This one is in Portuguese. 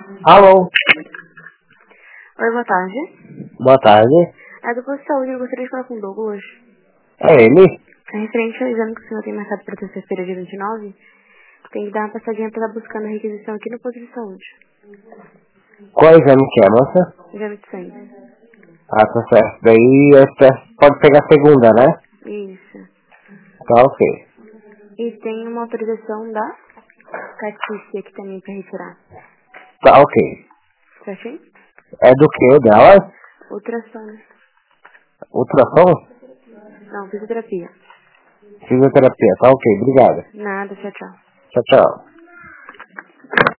Alô? Oi, boa tarde. Boa tarde. É do posto de saúde, eu gostaria de falar com o Douglas. É ele? É referente ao exame que o senhor tem marcado para terça-feira, dia 29. Tem que dar uma passadinha para estar buscando a requisição aqui no posto de saúde. Qual exame que é, moça? Exame de sangue. Ah, tá certo. Daí pode pegar segunda, né? Isso. Tá ok. E tem uma autorização da CATIC aqui também para retirar. Tá ok. Certinho? É do que o dela? Ultrassom, né? Ultrassom? Não, fisioterapia. Fisioterapia. Tá ok, obrigado. Nada, tchau, tchau. Tchau, tchau.